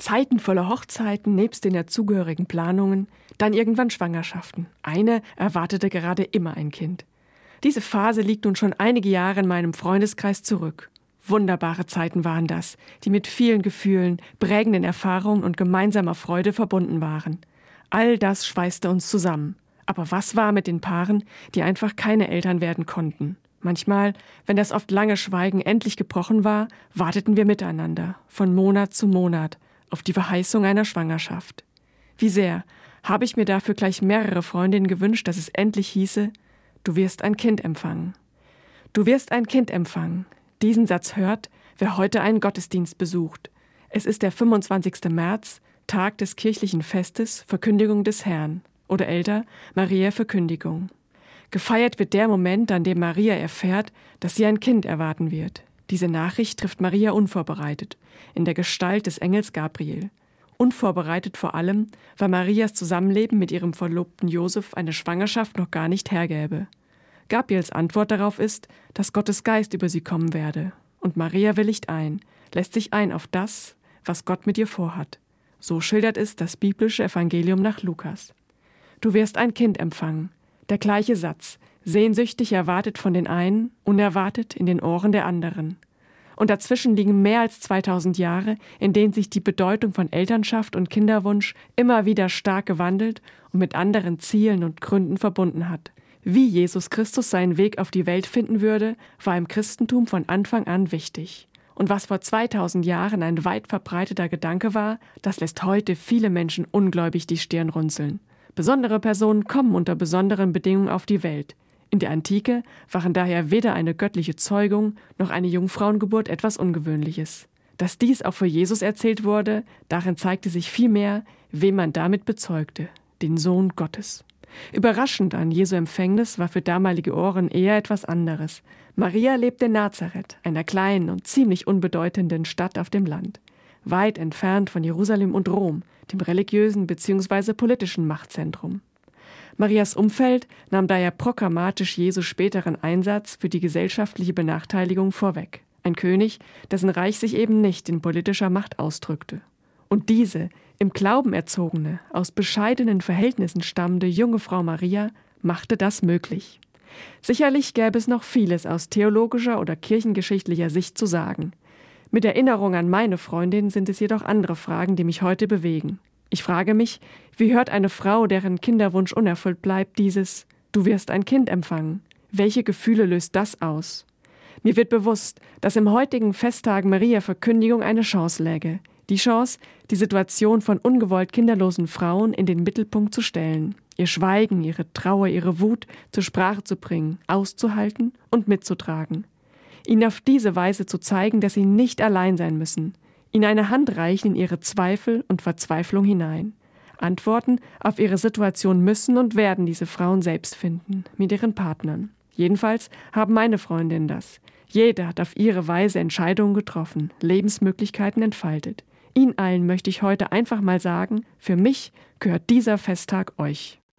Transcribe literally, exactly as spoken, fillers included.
Zeiten voller Hochzeiten nebst den dazugehörigen Planungen, dann irgendwann Schwangerschaften. Eine erwartete gerade immer ein Kind. Diese Phase liegt nun schon einige Jahre in meinem Freundeskreis zurück. Wunderbare Zeiten waren das, die mit vielen Gefühlen, prägenden Erfahrungen und gemeinsamer Freude verbunden waren. All das schweißte uns zusammen. Aber was war mit den Paaren, die einfach keine Eltern werden konnten? Manchmal, wenn das oft lange Schweigen endlich gebrochen war, warteten wir miteinander, von Monat zu Monat, auf die Verheißung einer Schwangerschaft. Wie sehr habe ich mir dafür gleich mehrere Freundinnen gewünscht, dass es endlich hieße, du wirst ein Kind empfangen. Du wirst ein Kind empfangen. Diesen Satz hört, wer heute einen Gottesdienst besucht. Es ist der fünfundzwanzigste März, Tag des kirchlichen Festes, Verkündigung des Herrn. Oder älter, Mariä Verkündigung. Gefeiert wird der Moment, an dem Maria erfährt, dass sie ein Kind erwarten wird. Diese Nachricht trifft Maria unvorbereitet, in der Gestalt des Engels Gabriel. Unvorbereitet vor allem, weil Marias Zusammenleben mit ihrem Verlobten Josef eine Schwangerschaft noch gar nicht hergäbe. Gabriels Antwort darauf ist, dass Gottes Geist über sie kommen werde. Und Maria willigt ein, lässt sich ein auf das, was Gott mit ihr vorhat. So schildert es das biblische Evangelium nach Lukas. Du wirst ein Kind empfangen. Der gleiche Satz, sehnsüchtig erwartet von den einen, unerwartet in den Ohren der anderen. Und dazwischen liegen mehr als zweitausend Jahre, in denen sich die Bedeutung von Elternschaft und Kinderwunsch immer wieder stark gewandelt und mit anderen Zielen und Gründen verbunden hat. Wie Jesus Christus seinen Weg auf die Welt finden würde, war im Christentum von Anfang an wichtig. Und was vor zweitausend Jahren ein weit verbreiteter Gedanke war, das lässt heute viele Menschen ungläubig die Stirn runzeln. Besondere Personen kommen unter besonderen Bedingungen auf die Welt. In der Antike waren daher weder eine göttliche Zeugung noch eine Jungfrauengeburt etwas Ungewöhnliches. Dass dies auch für Jesus erzählt wurde, darin zeigte sich vielmehr, wen man damit bezeugte, den Sohn Gottes. Überraschend an Jesu Empfängnis war für damalige Ohren eher etwas anderes. Maria lebte in Nazareth, einer kleinen und ziemlich unbedeutenden Stadt auf dem Land. Weit entfernt von Jerusalem und Rom, dem religiösen bzw. politischen Machtzentrum. Marias Umfeld nahm daher programmatisch Jesu späteren Einsatz für die gesellschaftliche Benachteiligung vorweg. Ein König, dessen Reich sich eben nicht in politischer Macht ausdrückte. Und diese, im Glauben erzogene, aus bescheidenen Verhältnissen stammende junge Frau Maria machte das möglich. Sicherlich gäbe es noch vieles aus theologischer oder kirchengeschichtlicher Sicht zu sagen. Mit Erinnerung an meine Freundin sind es jedoch andere Fragen, die mich heute bewegen. Ich frage mich, wie hört eine Frau, deren Kinderwunsch unerfüllt bleibt, dieses »Du wirst ein Kind empfangen«? Welche Gefühle löst das aus? Mir wird bewusst, dass im heutigen Festtag Mariä Verkündigung eine Chance läge. Die Chance, die Situation von ungewollt kinderlosen Frauen in den Mittelpunkt zu stellen. Ihr Schweigen, ihre Trauer, ihre Wut zur Sprache zu bringen, auszuhalten und mitzutragen. Ihnen auf diese Weise zu zeigen, dass sie nicht allein sein müssen. Ihnen eine Hand reichen in ihre Zweifel und Verzweiflung hinein. Antworten auf ihre Situation müssen und werden diese Frauen selbst finden, mit ihren Partnern. Jedenfalls haben meine Freundinnen das. Jede hat auf ihre Weise Entscheidungen getroffen, Lebensmöglichkeiten entfaltet. Ihnen allen möchte ich heute einfach mal sagen, für mich gehört dieser Festtag euch.